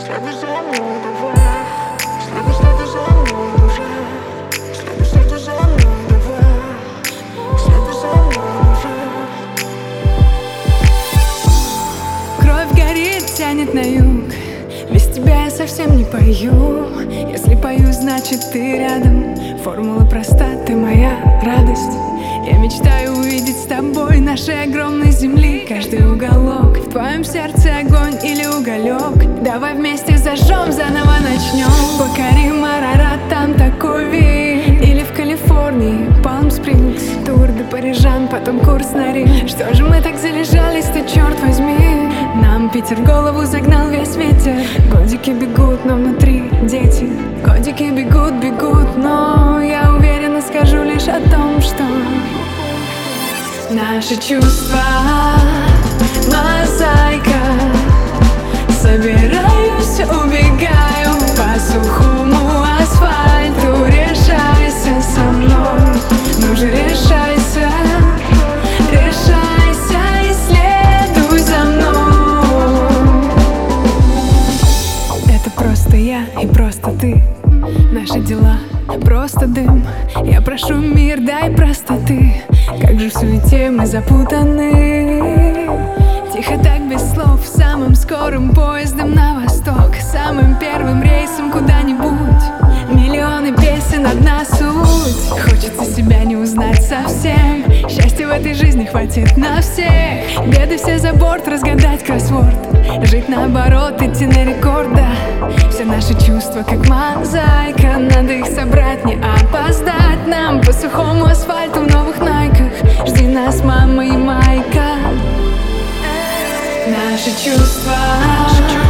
Следуй за мной, давай. Следуй за мной, уже. Следуй за мной, давай. Следуй за мной, уже. Кровь горит, тянет на юг. Без тебя я совсем не пою. Если пою, значит ты рядом. Формула проста, ты моя радость. Я мечтаю увидеть с тобой наши огромной земли. Каждый уголок, в твоем сердце огонь или уголек. Давай вместе зажжем, заново начнем. Покорим Арарат, там такой вид. Или в Калифорнии, Палм Спрингс. Тур до Парижан, потом курс на Рим. Что же мы так залежались-то, черт возьми? Нам Питер в голову загнал весь ветер. Годики бегут, но внутри дети. Годики бегут, бегут, но я уверенно скажу лишь о том, что наши чувства мозаика. Собираюсь, убегаю по сухому асфальту. Решайся со мной, ну же решайся. Решайся и следуй за мной. Это просто я и просто ты. Наши дела просто дым. Я прошу мир, дай простоты. Как же в суете мы запутаны. Тихо так без слов, самым скорым поездом на восток. Самым первым рейсом куда-нибудь. Миллионы песен, одна суть. Хочется себя не узнать совсем. Счастья в этой жизни хватит на всех. Беды все за борт, разгадать кроссворд. Жить наоборот, идти на рекорд, да. Все наши чувства как мозаика. Надо их собрать, не опоздать нам. По сухому асфальту в новых найках. Жди нас, мама и майка. Наши чувства